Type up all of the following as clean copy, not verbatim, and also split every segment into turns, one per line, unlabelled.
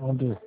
Onde?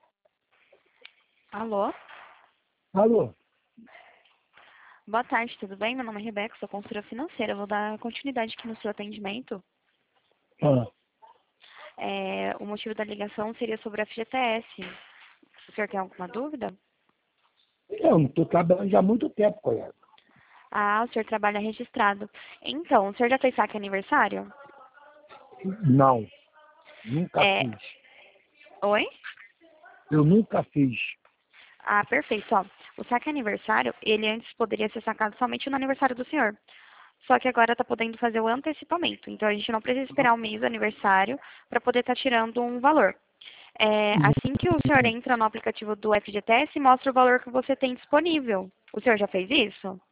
Alô?
Alô?
Boa tarde, tudo bem? Meu nome é Rebeca, sou consultora financeira. Eu vou dar continuidade aqui no seu atendimento.
Ah,
O motivo da ligação seria sobre a FGTS. O senhor tem alguma dúvida?
eu não estou trabalhando já há muito tempo com ela.
Ah, o senhor trabalha registrado. Então, o senhor já fez saque aniversário?
Não, nunca
É...
fiz.
Oi?
Eu nunca fiz.
Ah, perfeito. Ó, o saque aniversário, ele antes poderia ser sacado somente no aniversário do senhor. Só que agora está podendo fazer o antecipamento. Então, a gente não precisa esperar o mês do aniversário para poder estar tirando um valor. Assim que o senhor entra no aplicativo do FGTS, mostra o valor que você tem disponível. O senhor já fez isso?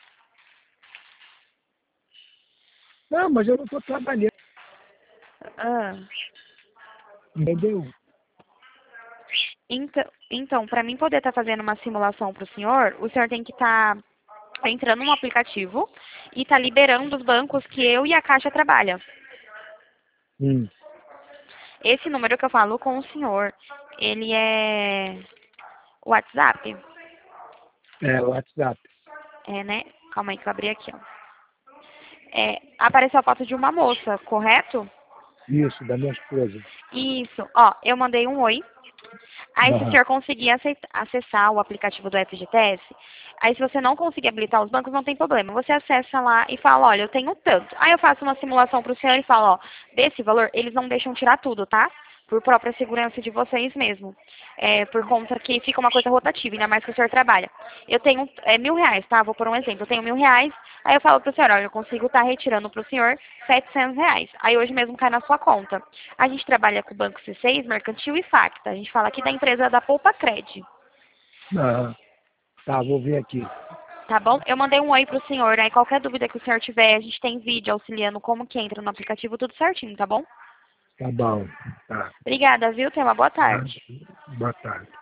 Não, mas eu não estou trabalhando,
Ah.
entendeu?
Então, para mim poder estar fazendo uma simulação para o senhor tem que estar entrando no aplicativo e estar liberando os bancos que eu e a Caixa trabalham.
Hum,
Esse número que eu falo com o senhor, ele é WhatsApp?
é, WhatsApp.
É, né? Calma aí que eu abri aqui, ó. Apareceu a foto de uma moça, correto?
Isso, da minha esposa.
Isso. Ó, eu mandei um oi. Aí, se o
Aham.
senhor conseguir acessar o aplicativo do FGTS, aí se você não conseguir habilitar os bancos, não tem problema. Você acessa lá e fala, olha, eu tenho tanto. Aí eu faço uma simulação para o senhor e falo, ó, desse valor, eles não deixam tirar tudo, tá? Por própria segurança de vocês mesmo. Por conta que fica uma coisa rotativa, ainda mais que o senhor trabalha. Eu tenho R$ 1.000, tá? Vou por um exemplo. Eu tenho R$ 1.000, aí eu falo pro senhor, olha, eu consigo estar retirando pro senhor R$ 700. Aí hoje mesmo cai na sua conta. A gente trabalha com o Banco C6, Mercantil e Facta. A gente fala aqui da empresa da Poupa Cred.
Aham. Tá, vou ver aqui.
Tá bom? Eu mandei um oi pro senhor. Aí qualquer dúvida que o senhor tiver, a gente tem vídeo auxiliando como que entra no aplicativo, tudo certinho, tá bom?
Tá bom. Tá.
Obrigada, viu? Tenha uma boa
Tá.
tarde.
Boa tarde.